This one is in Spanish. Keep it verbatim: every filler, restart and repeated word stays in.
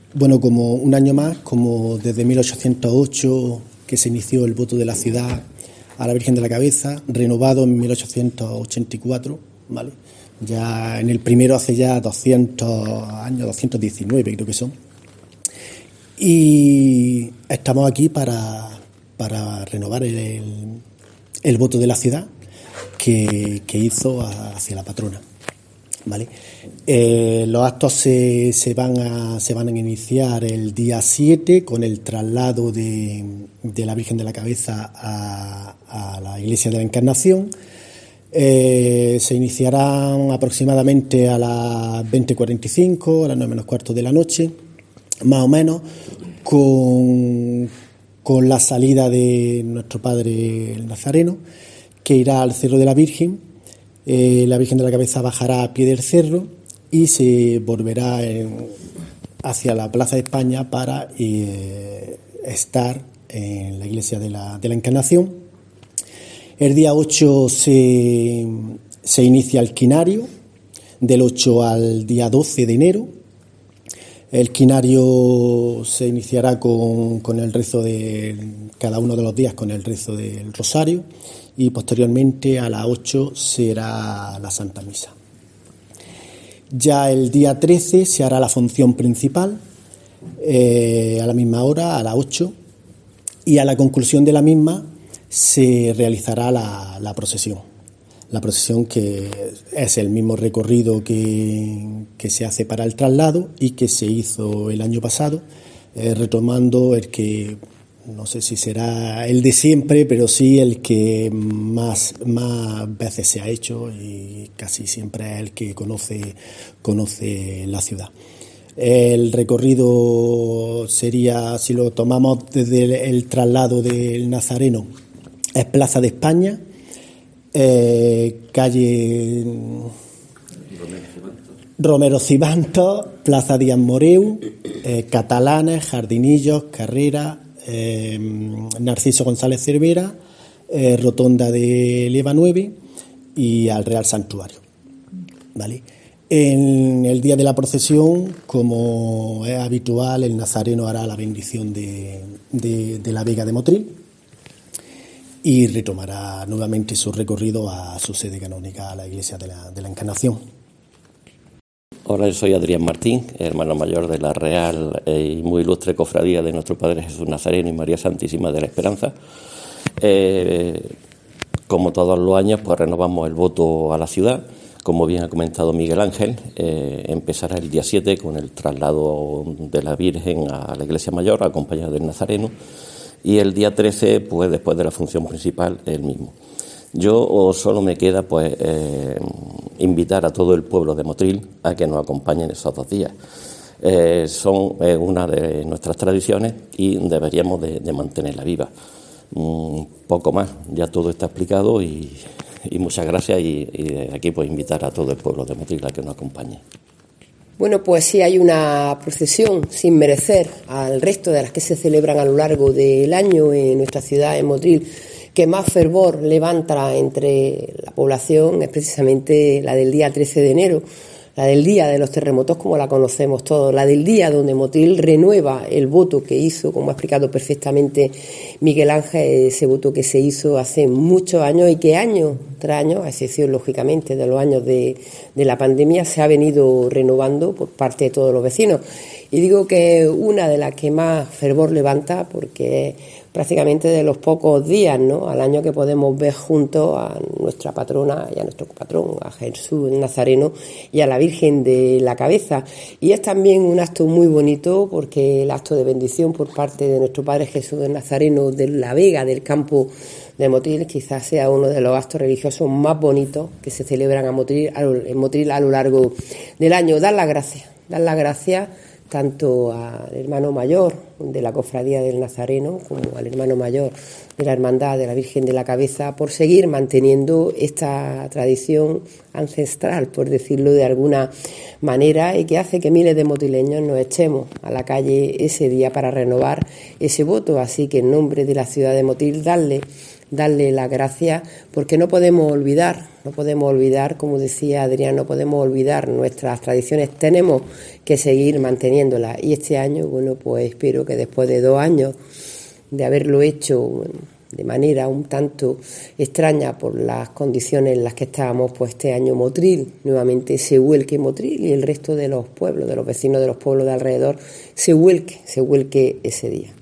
Bueno, como un año más, como desde mil ochocientos ocho que se inició el voto de la ciudad a la Virgen de la Cabeza, renovado en mil ochocientos ochenta y cuatro, ¿vale? Ya en el primero hace ya doscientos años, doscientos diecinueve creo que son. Y estamos aquí para, para renovar el, el, el voto de la ciudad que, que hizo hacia la patrona, ¿vale? Eh, los actos se, se, van a, se van a iniciar el día siete con el traslado de, de la Virgen de la Cabeza a, a la Iglesia de la Encarnación. Eh, se iniciarán aproximadamente a las veinte cuarenta y cinco, a las nueve menos cuarto de la noche, más o menos, con, con la salida de nuestro Padre el Nazareno, que irá al Cerro de la Virgen. Eh, la Virgen de la Cabeza bajará a pie del cerro y se volverá en, hacia la Plaza de España para eh, estar en la Iglesia de la, de la Encarnación. El día ocho se, se inicia el quinario, del ocho al día doce de enero. El quinario se iniciará con, con el rezo de cada uno de los días, con el rezo del rosario, y posteriormente a las ocho será la Santa Misa. Ya el día trece se hará la función principal, eh, a la misma hora, a las ocho, y a la conclusión de la misma se realizará la, la procesión. La procesión que es el mismo recorrido que, que se hace para el traslado y que se hizo el año pasado, eh, retomando el que, no sé si será el de siempre, pero sí el que más, más veces se ha hecho y casi siempre es el que conoce, conoce la ciudad. El recorrido sería, si lo tomamos desde el, el traslado del Nazareno, es Plaza de España, eh, calle Romero Cibantos, Plaza Díaz Moreu, eh, Catalanes, Jardinillos, Carrera, eh, Narciso González Cervera, eh, Rotonda de Leva nueve y al Real Santuario, ¿vale? En el día de la procesión, como es habitual, el Nazareno hará la bendición de, de, de la Vega de Motril y retomará nuevamente su recorrido a su sede canónica, a la Iglesia de la, de la Encarnación. Hola, yo soy Adrián Martín, hermano mayor de la Real y muy ilustre cofradía de nuestro Padre Jesús Nazareno y María Santísima de la Esperanza. Eh, como todos los años, pues renovamos el voto a la ciudad. Como bien ha comentado Miguel Ángel, eh, empezará el día siete con el traslado de la Virgen a la Iglesia Mayor, acompañada del Nazareno, y el día trece, pues después de la función principal, el mismo. Yo solo me queda pues eh, invitar a todo el pueblo de Motril a que nos acompañen esos dos días. Eh, son eh, una de nuestras tradiciones y deberíamos de, de mantenerla viva. Un poco más, ya todo está explicado y, y muchas gracias y, y aquí pues invitar a todo el pueblo de Motril a que nos acompañe. Bueno, pues sí hay una procesión sin merecer al resto de las que se celebran a lo largo del año en nuestra ciudad, en Motril, que más fervor levanta entre la población, es precisamente la del día trece de enero, la del día de los terremotos como la conocemos todos, la del día donde Motril renueva el voto que hizo, como ha explicado perfectamente Miguel Ángel, ese voto que se hizo hace muchos años y que año tras año, a excepción lógicamente de los años de, de la pandemia, se ha venido renovando por parte de todos los vecinos. Y digo que una de las que más fervor levanta porque es prácticamente de los pocos días, ¿no?, al año que podemos ver juntos a nuestra patrona y a nuestro patrón, a Jesús Nazareno y a la Virgen de la Cabeza. Y es también un acto muy bonito porque el acto de bendición por parte de nuestro Padre Jesús Nazareno de la Vega del campo de Motril quizás sea uno de los actos religiosos más bonitos que se celebran a Motril, en Motril a lo largo del año. Dar las gracias, dar las gracias tanto al hermano mayor de la Cofradía del Nazareno como al hermano mayor de la Hermandad de la Virgen de la Cabeza por seguir manteniendo esta tradición ancestral, por decirlo de alguna manera, y que hace que miles de motrileños nos echemos a la calle ese día para renovar ese voto. Así que en nombre de la ciudad de Motril, darle darle las gracias, porque no podemos olvidar, no podemos olvidar, como decía Adrián, no podemos olvidar nuestras tradiciones, tenemos que seguir manteniéndolas. Y este año, bueno, pues espero que después de dos años de haberlo hecho de manera un tanto extraña por las condiciones en las que estábamos, pues este año Motril nuevamente se vuelque Motril y el resto de los pueblos, de los vecinos de los pueblos de alrededor, se vuelque, se vuelque ese día.